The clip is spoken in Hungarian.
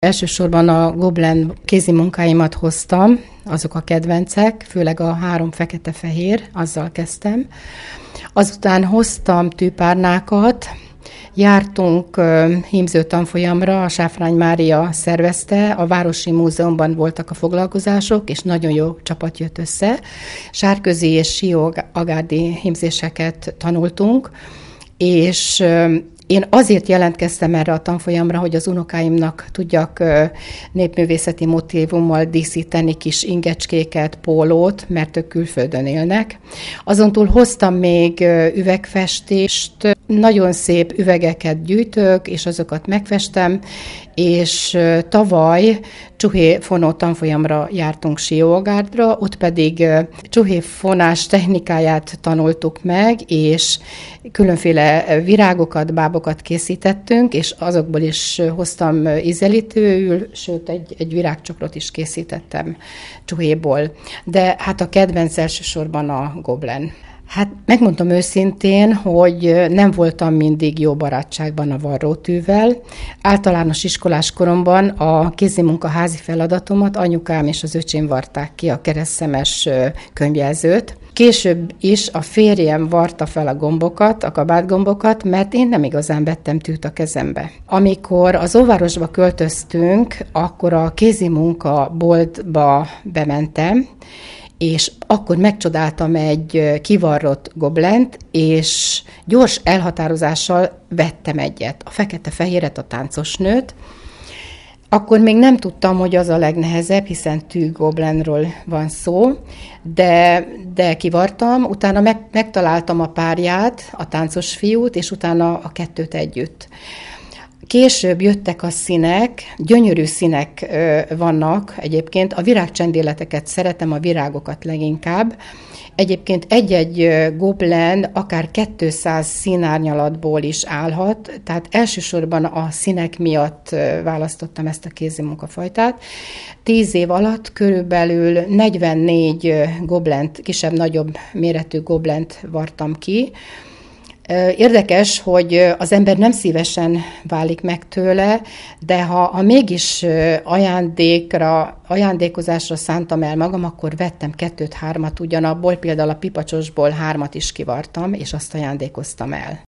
Elsősorban a Goblen kézi munkáimat hoztam, azok a kedvencek, főleg a 3 fekete-fehér, azzal kezdtem. Azután hoztam tűpárnákat, jártunk hímző tanfolyamra, a Sáfrány Mária szervezte, a Városi Múzeumban voltak a foglalkozások, és nagyon jó csapat jött össze. Sárközi és Sió-agárdi hímzéseket tanultunk, és én azért jelentkeztem erre a tanfolyamra, hogy az unokáimnak tudjak népművészeti motívummal díszíteni kis ingecskéket, pólót, mert ők külföldön élnek. Azon túl hoztam még üvegfestést, nagyon szép üvegeket gyűjtök, és azokat megfestem, és tavaly csuhéfonó tanfolyamra jártunk Sió-agárdra, ott pedig csuhéfonás technikáját tanultuk meg, és különféle virágokat, bábokat készítettünk, és azokból is hoztam ízelítőül, sőt egy virágcsokrot is készítettem csuhéból. De hát a kedvenc elsősorban a Goblen. Hát megmondtam őszintén, hogy nem voltam mindig jó barátságban a varrótűvel. Általános iskolás koromban a kézimunka házi feladatomat anyukám és az öcsém varták ki, a keresztszemes könyvjelzőt. Később is a férjem varta fel a gombokat, a kabátgombokat, mert én nem igazán vettem tűt a kezembe. Amikor az óvárosba költöztünk, akkor a kézimunka boltba bementem, és akkor megcsodáltam egy kivarrott goblent, és gyors elhatározással vettem egyet, a fekete-fehéret, a táncosnőt. Akkor még nem tudtam, hogy az a legnehezebb, hiszen tűgoblenről van szó, de kivartam, utána megtaláltam a párját, a táncos fiút, és utána a kettőt együtt. Később jöttek a színek, gyönyörű színek vannak egyébként, a virágcsendéleteket szeretem, a virágokat leginkább. Egyébként egy-egy goblen akár 200 színárnyalatból is állhat, tehát elsősorban a színek miatt választottam ezt a kézimunkafajtát. 10 év alatt körülbelül 44 goblent, kisebb-nagyobb méretű goblent vartam ki. Érdekes, hogy az ember nem szívesen válik meg tőle, de ha mégis ajándékozásra szántam el magam, akkor vettem 2-3 ugyanabból, például a pipacsosból 3 is kivartam, és azt ajándékoztam el.